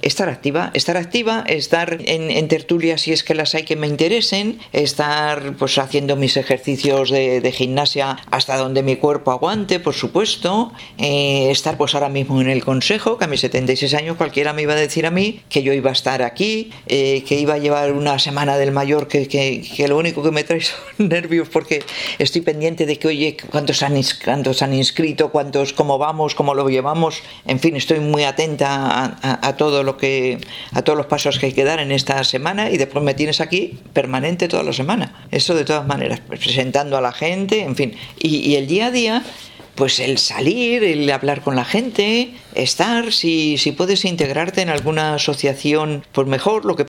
estar activa, estar en tertulias si es que las hay que me interesen, estar pues haciendo mis ejercicios de gimnasia hasta donde mi cuerpo aguante, por supuesto, estar pues ahora mismo en el consejo, que a mis 76 años cualquiera me iba a decir a mí que yo iba a estar aquí, que iba a llevar una semana del mayor, que lo único que me trae son nervios porque estoy pendiente de que, oye, cuántos han inscrito, cómo vamos, cómo lo llevamos, en fin, estoy muy atenta a todo a todos los pasos que hay que dar en esta semana, y después me tienes aquí permanente toda la semana, eso de todas maneras, presentando a la gente, en fin, y el día a día, pues el salir, el hablar con la gente, estar, si puedes integrarte en alguna asociación, pues mejor. Lo que